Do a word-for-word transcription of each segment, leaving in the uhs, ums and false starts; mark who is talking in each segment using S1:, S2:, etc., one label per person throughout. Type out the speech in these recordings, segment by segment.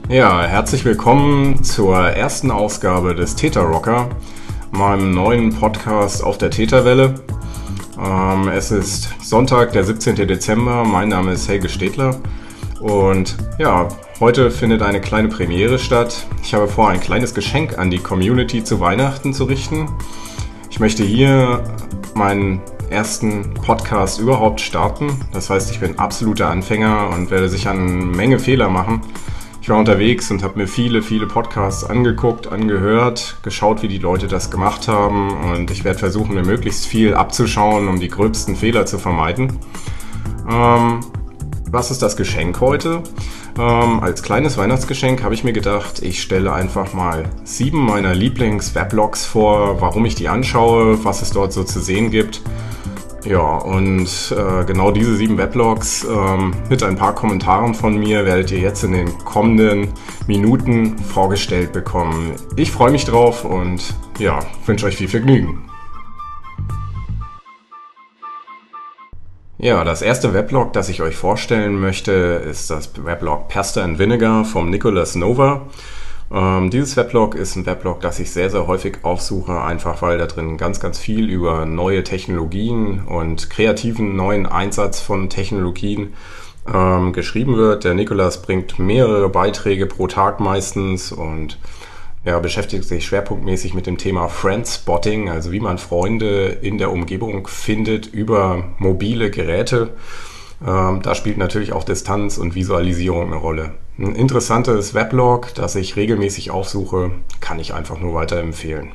S1: Ja, herzlich willkommen zur ersten Ausgabe des Theta Rocker, meinem neuen Podcast auf der Theta-Welle. Ähm, es ist Sonntag, der siebzehnten Dezember. Mein Name ist Helge Stedler und ja, heute findet eine kleine Premiere statt. Ich habe vor, ein kleines Geschenk an die Community zu Weihnachten zu richten. Ich möchte hier meinen ersten Podcast überhaupt starten. Das heißt, ich bin absoluter Anfänger und werde sicher eine Menge Fehler machen. Ich war unterwegs und habe mir viele, viele Podcasts angeguckt, angehört, geschaut, wie die Leute das gemacht haben, und ich werde versuchen, mir möglichst viel abzuschauen, um die gröbsten Fehler zu vermeiden. Ähm, was ist das Geschenk heute? Ähm, als kleines Weihnachtsgeschenk habe ich mir gedacht, ich stelle einfach mal sieben meiner Lieblings-Weblogs vor, warum ich die anschaue, was es dort so zu sehen gibt. Ja, und äh, genau diese sieben Weblogs ähm, mit ein paar Kommentaren von mir werdet ihr jetzt in den kommenden Minuten vorgestellt bekommen. Ich freue mich drauf und ja, wünsche euch viel Vergnügen. Ja, das erste Weblog, das ich euch vorstellen möchte, ist das Weblog Pasta and Vinegar vom Nicholas Nova. Ähm, dieses Weblog ist ein Weblog, das ich sehr, sehr häufig aufsuche, einfach weil da drin ganz, ganz viel über neue Technologien und kreativen neuen Einsatz von Technologien ähm, geschrieben wird. Der Nicholas bringt mehrere Beiträge pro Tag meistens und ja, beschäftigt sich schwerpunktmäßig mit dem Thema Friendspotting, also wie man Freunde in der Umgebung findet über mobile Geräte. Ähm, da spielt natürlich auch Distanz und Visualisierung eine Rolle. Ein interessantes Weblog, das ich regelmäßig aufsuche, kann ich einfach nur weiterempfehlen.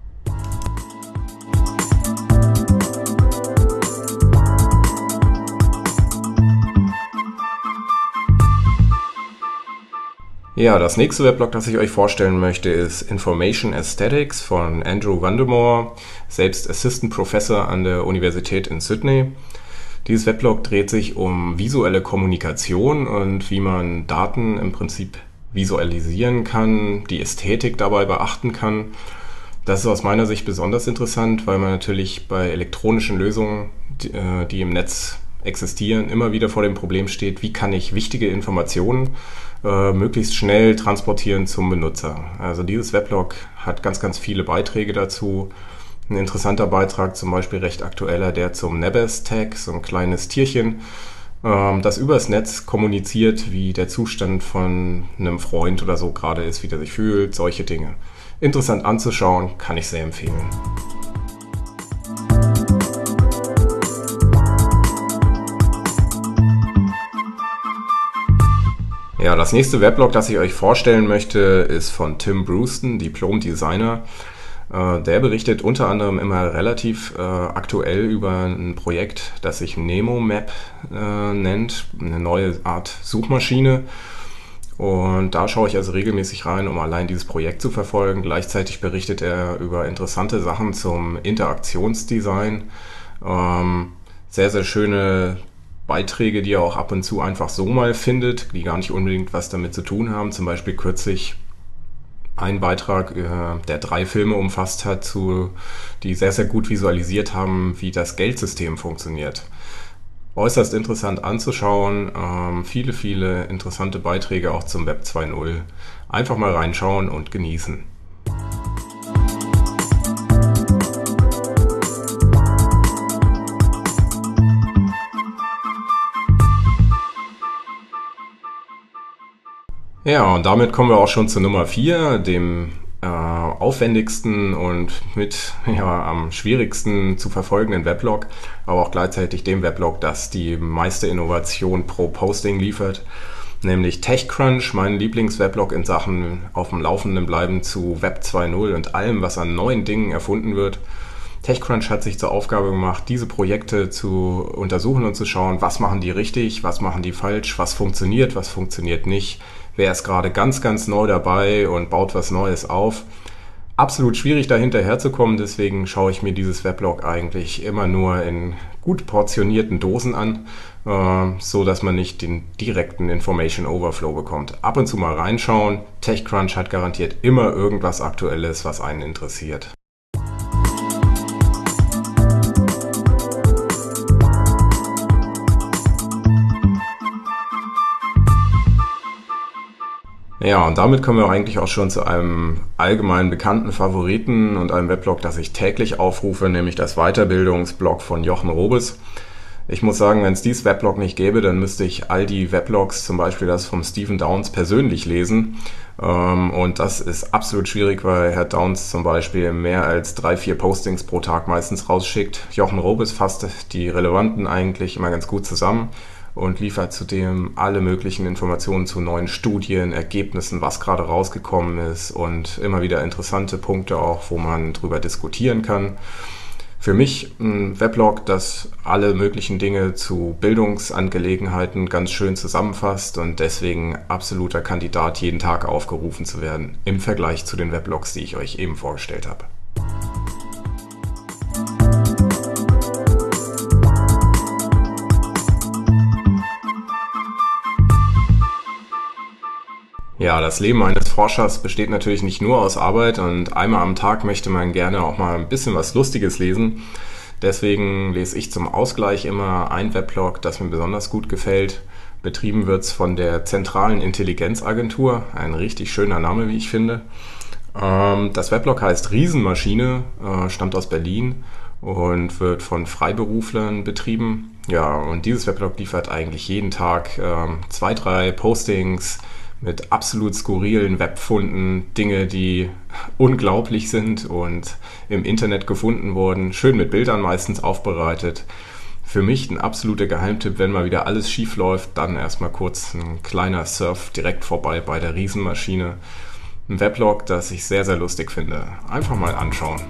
S1: Ja, das nächste Weblog, das ich euch vorstellen möchte, ist Information Aesthetics von Andrew Vandermoor, selbst Assistant Professor an der Universität in Sydney. Dieses Weblog dreht sich um visuelle Kommunikation und wie man Daten im Prinzip visualisieren kann, die Ästhetik dabei beachten kann. Das ist aus meiner Sicht besonders interessant, weil man natürlich bei elektronischen Lösungen, die, die im Netz existieren, immer wieder vor dem Problem steht, wie kann ich wichtige Informationen äh, möglichst schnell transportieren zum Benutzer. Also dieses Weblog hat ganz, ganz viele Beiträge dazu. Ein interessanter Beitrag, zum Beispiel recht aktueller, der zum Nebes-Tag, so ein kleines Tierchen, ähm, das übers Netz kommuniziert, wie der Zustand von einem Freund oder so gerade ist, wie der sich fühlt, solche Dinge. Interessant anzuschauen, kann ich sehr empfehlen. Ja, das nächste Weblog, das ich euch vorstellen möchte, ist von Tim Brewston, Diplom-Designer. Der berichtet unter anderem immer relativ äh, aktuell über ein Projekt, das sich NemoMap äh, nennt, eine neue Art Suchmaschine. Und da schaue ich also regelmäßig rein, um allein dieses Projekt zu verfolgen. Gleichzeitig berichtet er über interessante Sachen zum Interaktionsdesign. Ähm, sehr, sehr schöne Beiträge, die er auch ab und zu einfach so mal findet, die gar nicht unbedingt was damit zu tun haben. Zum Beispiel kürzlich ein Beitrag, der drei Filme umfasst hat, zu, die sehr, sehr gut visualisiert haben, wie das Geldsystem funktioniert. Äußerst interessant anzuschauen, ähm, viele, viele interessante Beiträge auch zum Web zwei Punkt null. Einfach mal reinschauen und genießen. Ja, und damit kommen wir auch schon zu Nummer vier, dem äh, aufwendigsten und mit ja, am schwierigsten zu verfolgenden Weblog, aber auch gleichzeitig dem Weblog, das die meiste Innovation pro Posting liefert, nämlich TechCrunch, mein Lieblingsweblog in Sachen auf dem Laufenden bleiben zu Web zwei Punkt null und allem, was an neuen Dingen erfunden wird. TechCrunch hat sich zur Aufgabe gemacht, diese Projekte zu untersuchen und zu schauen, was machen die richtig, was machen die falsch, was funktioniert, was funktioniert nicht. Wer ist gerade ganz, ganz neu dabei und baut was Neues auf? Absolut schwierig, da hinterherzukommen, deswegen schaue ich mir dieses Weblog eigentlich immer nur in gut portionierten Dosen an, äh, so dass man nicht den direkten Information Overflow bekommt. Ab und zu mal reinschauen. TechCrunch hat garantiert immer irgendwas Aktuelles, was einen interessiert. Ja, und damit kommen wir eigentlich auch schon zu einem allgemein bekannten Favoriten und einem Weblog, das ich täglich aufrufe, nämlich das Weiterbildungsblog von Jochen Robes. Ich muss sagen, wenn es dieses Weblog nicht gäbe, dann müsste ich all die Weblogs, zum Beispiel das vom Stephen Downes, persönlich lesen. Und das ist absolut schwierig, weil Herr Downes zum Beispiel mehr als drei, vier Postings pro Tag meistens rausschickt. Jochen Robes fasst die relevanten eigentlich immer ganz gut zusammen und liefert zudem alle möglichen Informationen zu neuen Studien, Ergebnissen, was gerade rausgekommen ist und immer wieder interessante Punkte auch, wo man drüber diskutieren kann. Für mich ein Weblog, das alle möglichen Dinge zu Bildungsangelegenheiten ganz schön zusammenfasst und deswegen absoluter Kandidat, jeden Tag aufgerufen zu werden, im Vergleich zu den Weblogs, die ich euch eben vorgestellt habe. Ja, das Leben eines Forschers besteht natürlich nicht nur aus Arbeit und einmal am Tag möchte man gerne auch mal ein bisschen was Lustiges lesen. Deswegen lese ich zum Ausgleich immer ein Weblog, das mir besonders gut gefällt. Betrieben wird es von der Zentralen Intelligenzagentur, ein richtig schöner Name, wie ich finde. Das Weblog heißt Riesenmaschine, stammt aus Berlin und wird von Freiberuflern betrieben. Ja, und dieses Weblog liefert eigentlich jeden Tag zwei, drei Postings mit absolut skurrilen Webfunden, Dinge, die unglaublich sind und im Internet gefunden wurden, schön mit Bildern meistens aufbereitet. Für mich ein absoluter Geheimtipp, wenn mal wieder alles schief läuft, dann erstmal kurz ein kleiner Surf direkt vorbei bei der Riesenmaschine. Ein Weblog, das ich sehr, sehr lustig finde. Einfach mal anschauen.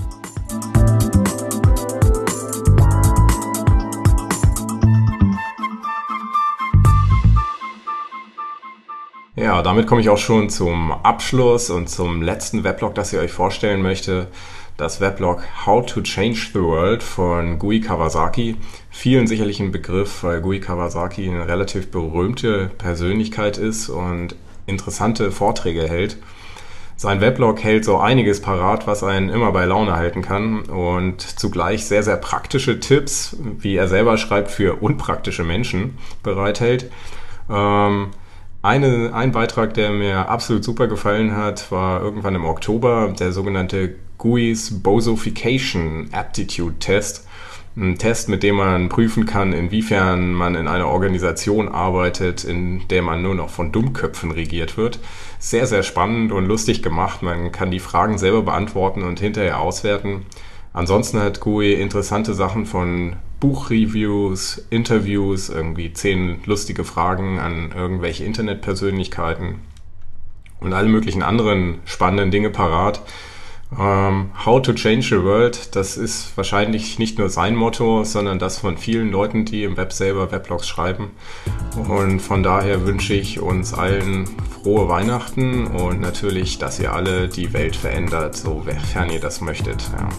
S1: Ja, damit komme ich auch schon zum Abschluss und zum letzten Weblog, das ich euch vorstellen möchte. Das Weblog How to Change the World von Gui Kawasaki. Vielen sicherlich ein Begriff, weil Gui Kawasaki eine relativ berühmte Persönlichkeit ist und interessante Vorträge hält. Sein Weblog hält so einiges parat, was einen immer bei Laune halten kann und zugleich sehr, sehr praktische Tipps, wie er selber schreibt, für unpraktische Menschen bereithält. Ähm, Eine, ein Beitrag, der mir absolut super gefallen hat, war irgendwann im Oktober der sogenannte Gui's Bosofication Aptitude Test. Ein Test, mit dem man prüfen kann, inwiefern man in einer Organisation arbeitet, in der man nur noch von Dummköpfen regiert wird. Sehr, sehr spannend und lustig gemacht. Man kann die Fragen selber beantworten und hinterher auswerten. Ansonsten hat Gui interessante Sachen von Buchreviews, Interviews, irgendwie zehn lustige Fragen an irgendwelche Internetpersönlichkeiten und alle möglichen anderen spannenden Dinge parat. Um, How to Change the World, das ist wahrscheinlich nicht nur sein Motto, sondern das von vielen Leuten, die im Web selber Weblogs schreiben. Und von daher wünsche ich uns allen frohe Weihnachten und natürlich, dass ihr alle die Welt verändert, sofern ihr das möchtet. Ja.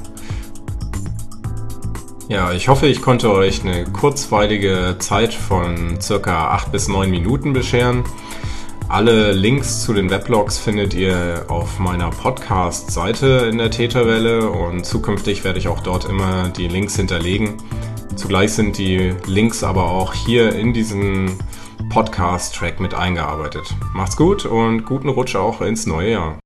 S1: Ja, ich hoffe, ich konnte euch eine kurzweilige Zeit von circa acht bis neun Minuten bescheren. Alle Links zu den Weblogs findet ihr auf meiner Podcast-Seite in der Täterwelle und zukünftig werde ich auch dort immer die Links hinterlegen. Zugleich sind die Links aber auch hier in diesen Podcast-Track mit eingearbeitet. Macht's gut und guten Rutsch auch ins neue Jahr.